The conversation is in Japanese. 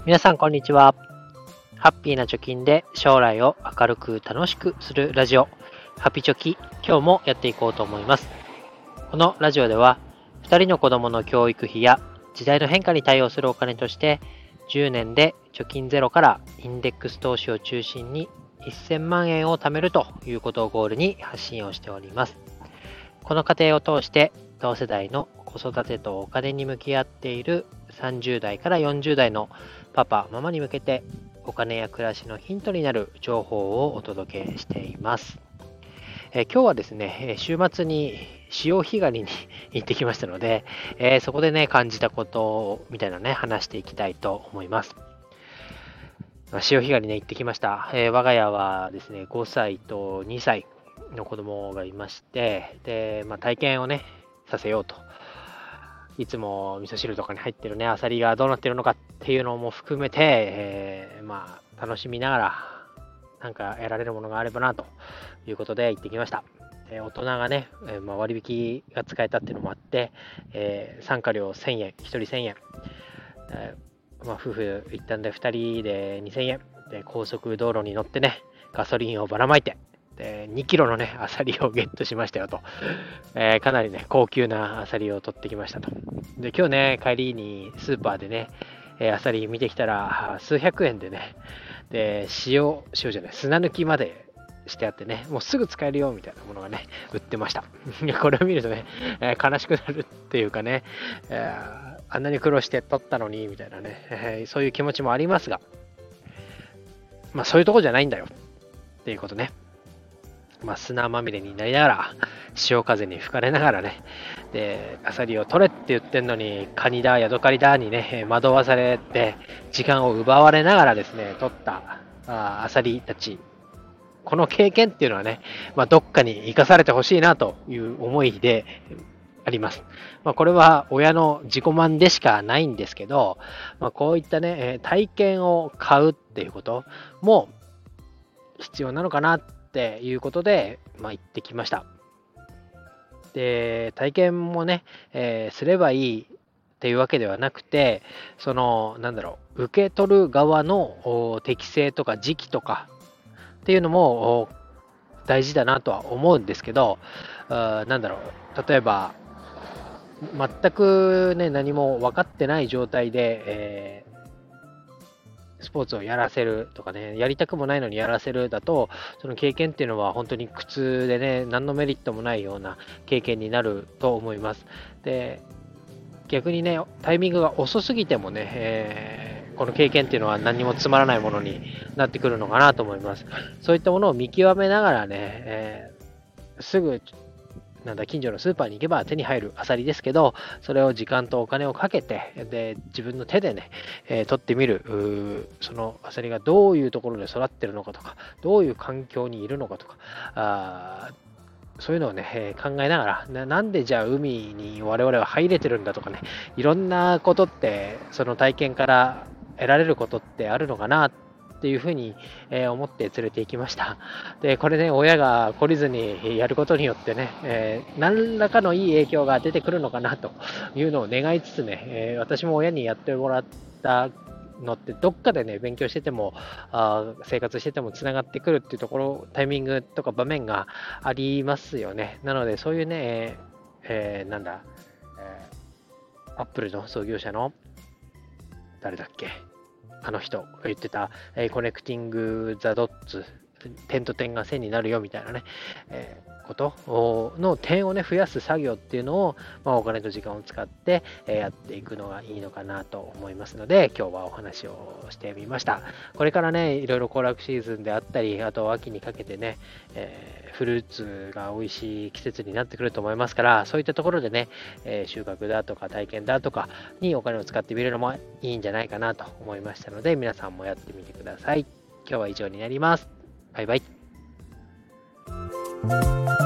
皆さんこんにちは。ハッピーな貯金で将来を明るく楽しくするラジオ、ハピチョキ、今日もやっていこうと思います。このラジオでは、2人の子供の教育費や時代の変化に対応するお金として、10年で貯金ゼロからインデックス投資を中心に1000万円を貯めるということをゴールに発信をしております。この過程を通して、同世代の子育てとお金に向き合っている30代から40代のパパ、ママに向けてお金や暮らしのヒントになる情報をお届けしています。今日はですね、週末に潮干狩りに行ってきましたので、そこでね、感じたことみたいなね、話していきたいと思います。潮干狩りね、行ってきました。我が家はですね、5歳と2歳の子供がいまして、で、体験をね、させようと。いつも味噌汁とかに入ってるね、アサリがどうなってるのかっていうのも含めて、楽しみながら、なんか得られるものがあればなということで行ってきました。大人がね、割引が使えたっていうのもあって、参加料1000円、1人1000円。夫婦一旦で2人で2000円。で、高速道路に乗ってね、ガソリンをばらまいて、で2キロのね、アサリをゲットしましたよと。かなりね、高級なアサリを取ってきましたと。で、今日ね、帰りにスーパーでね、アサリ見てきたら、数百円でね、で、塩じゃない、砂抜きまでしてあってね、もうすぐ使えるよみたいなものがね、売ってました。これを見るとね、悲しくなるっていうかね、あんなに苦労して取ったのに、みたいなね、そういう気持ちもありますが、そういうとこじゃないんだよっていうことね。砂まみれになりながら、潮風に吹かれながらね、で、アサリを取れって言ってんのに、カニだ、ヤドカリだにね、惑わされて、時間を奪われながらですね、取ったアサリたち、この経験っていうのはね、どっかに生かされてほしいなという思いであります。これは親の自己満でしかないんですけど、こういったね、体験を買うっていうことも必要なのかなっていうことで、行ってきました。で、体験もね、すればいいっていうわけではなくて、受け取る側の適性とか時期とかっていうのも大事だなとは思うんですけど、例えば、全くね、何も分かってない状態で、スポーツをやらせるとかね、やりたくもないのにやらせるだと、その経験っていうのは本当に苦痛でね、何のメリットもないような経験になると思います。で、逆にね、タイミングが遅すぎてもね、この経験っていうのは何もつまらないものになってくるのかなと思います。そういったものを見極めながらね、すぐ近所のスーパーに行けば手に入るアサリですけど、それを時間とお金をかけて、で、自分の手でね、取ってみる、そのアサリがどういうところで育ってるのかとか、どういう環境にいるのかとか、そういうのをね、考えながらなんでじゃあ海に我々は入れてるんだとかね、いろんなことって、その体験から得られることってあるのかなっていうふうに思って連れて行きました。で、これね、親が懲りずにやることによってね、何らかのいい影響が出てくるのかなというのを願いつつね、私も親にやってもらったのってどっかでね、勉強してても生活しててもつながってくるっていうところ、タイミングとか場面がありますよね。なのでそういうね、アップルの創業者の誰だっけ、あの人が言ってた、コネクティング・ザ・ドッツ、点と点が線になるよみたいなね、ことの点をね、増やす作業っていうのを、お金と時間を使って、やっていくのがいいのかなと思いますので、今日はお話をしてみました。これからね、いろいろ行楽シーズンであったり、あと秋にかけてね、フルーツが美味しい季節になってくると思いますから、そういったところでね、収穫だとか体験だとかにお金を使ってみるのもいいんじゃないかなと思いましたので、皆さんもやってみてください。今日は以上になります。バイバイ。